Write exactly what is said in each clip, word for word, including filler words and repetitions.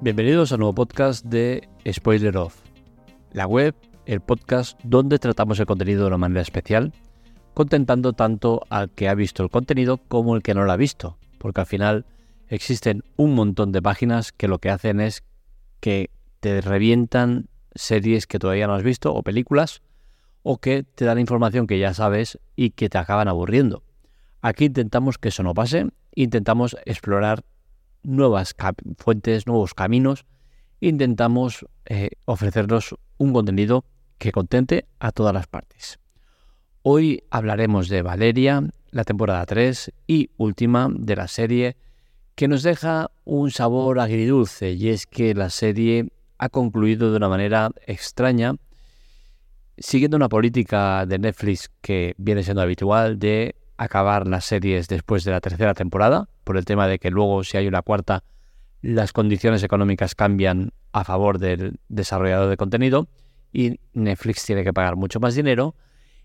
Bienvenidos a un nuevo podcast de Spoiler Off, la web, el podcast donde tratamos el contenido de una manera especial, contentando tanto al que ha visto el contenido como el que no lo ha visto, porque al final existen un montón de páginas que lo que hacen es que te revientan series que todavía no has visto o películas, o que te dan información que ya sabes y que te acaban aburriendo. Aquí intentamos que eso no pase, intentamos explorar nuevas cap- fuentes, nuevos caminos, intentamos eh, ofrecernos un contenido que contente a todas las partes. Hoy hablaremos de Valeria, la temporada tres y última de la serie, que nos deja un sabor agridulce, y es que la serie ha concluido de una manera extraña, siguiendo una política de Netflix que viene siendo habitual de acabar las series después de la tercera temporada, por el tema de que luego, si hay una cuarta, las condiciones económicas cambian a favor del desarrollador de contenido y Netflix tiene que pagar mucho más dinero,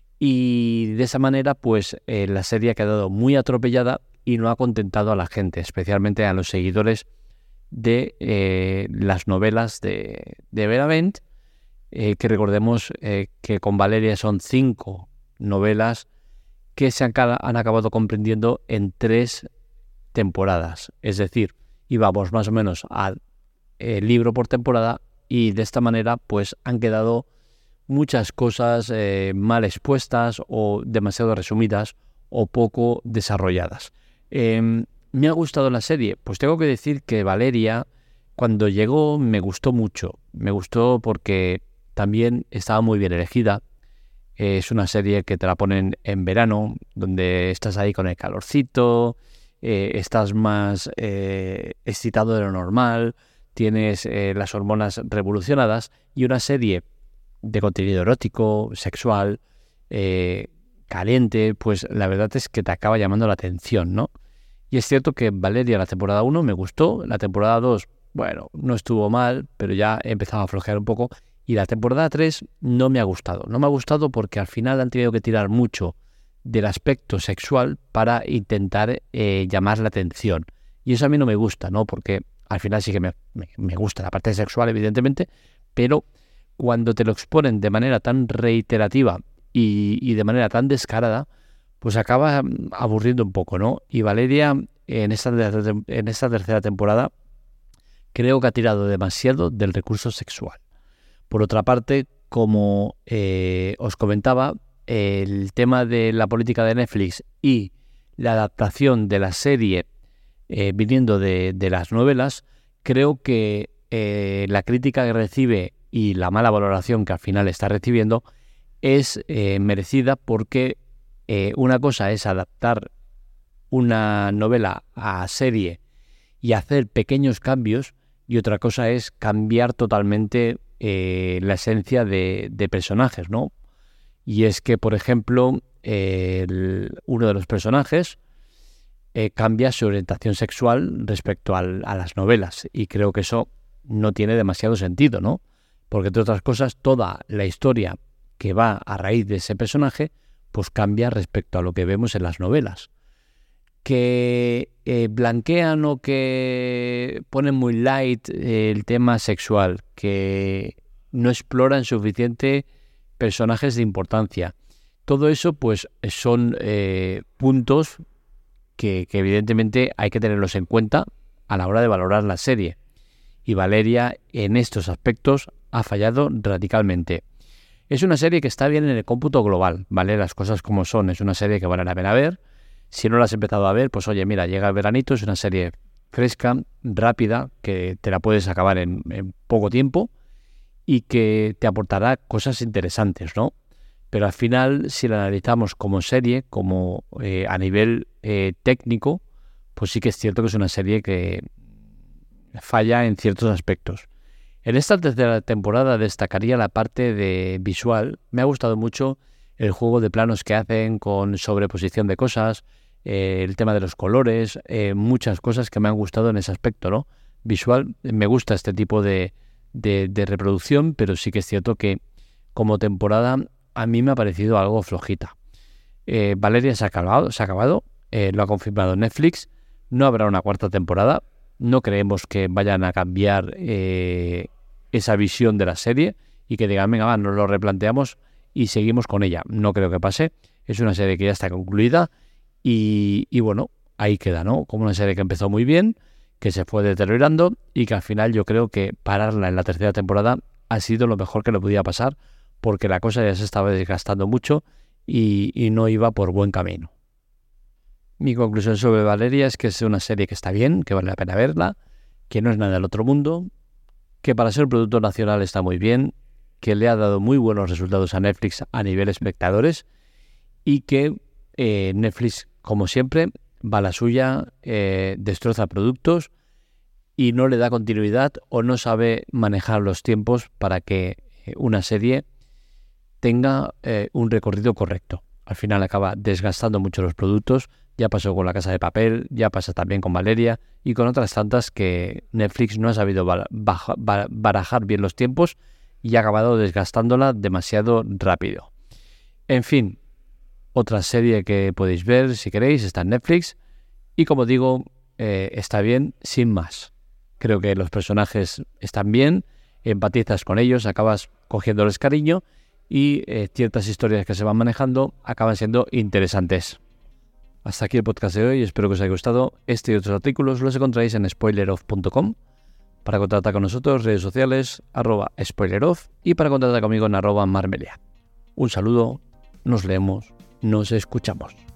y de esa manera pues eh, la serie ha quedado muy atropellada y no ha contentado a la gente, especialmente a los seguidores de eh, las novelas de, de Benavent, eh, que recordemos eh, que con Valeria son cinco novelas que se han, han acabado comprendiendo en tres temporadas. Es decir, íbamos más o menos al eh, libro por temporada, y de esta manera pues han quedado muchas cosas eh, mal expuestas o demasiado resumidas o poco desarrolladas. Eh, ¿Me ha gustado la serie? Pues tengo que decir que Valeria, cuando llegó, me gustó mucho. Me gustó porque también estaba muy bien elegida. Es una serie que te la ponen en verano, donde estás ahí con el calorcito, eh, estás más eh, excitado de lo normal, tienes eh, las hormonas revolucionadas, y una serie de contenido erótico, sexual, eh, caliente, pues la verdad es que te acaba llamando la atención, ¿no? Y es cierto que Valeria, la temporada uno me gustó, la temporada dos, bueno, no estuvo mal, pero ya he empezado a flojear un poco. Y la temporada tres no me ha gustado. No me ha gustado porque al final han tenido que tirar mucho del aspecto sexual para intentar eh, llamar la atención. Y eso a mí no me gusta, ¿no? Porque al final sí que me, me, me gusta la parte sexual, evidentemente, pero cuando te lo exponen de manera tan reiterativa y, y de manera tan descarada, pues acaba aburriendo un poco, ¿no? Y Valeria, en esta, en esta tercera temporada, creo que ha tirado demasiado del recurso sexual. Por otra parte, como eh, os comentaba, el tema de la política de Netflix y la adaptación de la serie eh, viniendo de, de las novelas, creo que eh, la crítica que recibe y la mala valoración que al final está recibiendo es eh, merecida, porque eh, una cosa es adaptar una novela a serie y hacer pequeños cambios, y otra cosa es cambiar totalmente Eh, la esencia de, de personajes, ¿no? Y es que, por ejemplo, eh, el, uno de los personajes eh, cambia su orientación sexual respecto al, a las novelas, y creo que eso no tiene demasiado sentido, ¿no? Porque, entre otras cosas, toda la historia que va a raíz de ese personaje pues cambia respecto a lo que vemos en las novelas. Que eh, blanquean o que ponen muy light eh, el tema sexual, que no exploran suficiente personajes de importancia. Todo eso pues son eh, puntos que, que evidentemente hay que tenerlos en cuenta a la hora de valorar la serie. Y Valeria en estos aspectos ha fallado radicalmente. Es una serie que está bien en el cómputo global, ¿vale? Las cosas como son. Es una serie que vale la pena ver. Si no la has empezado a ver, pues oye, mira, llega el veranito, es una serie fresca, rápida, que te la puedes acabar en, en poco tiempo y que te aportará cosas interesantes, ¿no? Pero al final, si la analizamos como serie, como eh, a nivel eh, técnico, pues sí que es cierto que es una serie que falla en ciertos aspectos. En esta tercera temporada destacaría la parte de visual. Me ha gustado mucho el juego de planos que hacen con sobreposición de cosas, eh, el tema de los colores, eh, muchas cosas que me han gustado en ese aspecto, ¿no? Visual, me gusta este tipo de, de, de reproducción, pero sí que es cierto que como temporada a mí me ha parecido algo flojita. Eh, Valeria se ha acabado, se ha acabado eh, lo ha confirmado Netflix, no habrá una cuarta temporada. No creemos que vayan a cambiar eh, esa visión de la serie y que digan, venga, va, nos lo replanteamos y seguimos con ella. No creo que pase. Es una serie que ya está concluida y, y bueno, ahí queda, ¿no? Como una serie que empezó muy bien, que se fue deteriorando y que al final yo creo que pararla en la tercera temporada ha sido lo mejor que le podía pasar, porque la cosa ya se estaba desgastando mucho y, y no iba por buen camino. Mi conclusión sobre Valeria es que es una serie que está bien, que vale la pena verla, que no es nada del otro mundo, que para ser un producto nacional está muy bien, que le ha dado muy buenos resultados a Netflix a nivel espectadores y que eh, Netflix, como siempre, va a la suya, eh, destroza productos y no le da continuidad o no sabe manejar los tiempos para que eh, una serie tenga eh, un recorrido correcto. Al final acaba desgastando mucho los productos. Ya pasó con La Casa de Papel, ya pasa también con Valeria y con otras tantas que Netflix no ha sabido barajar bien los tiempos y ha acabado desgastándola demasiado rápido. En fin, otra serie que podéis ver si queréis está en Netflix y, como digo, eh, está bien sin más. Creo que los personajes están bien, empatizas con ellos, acabas cogiéndoles cariño y eh, ciertas historias que se van manejando acaban siendo interesantes. Hasta aquí el podcast de hoy, espero que os haya gustado. Este y otros artículos los encontráis en spoiler off punto com. Para contactar con nosotros, redes sociales, arroba spoileroff, y para contactar conmigo en arroba marmelia. Un saludo, nos leemos, nos escuchamos.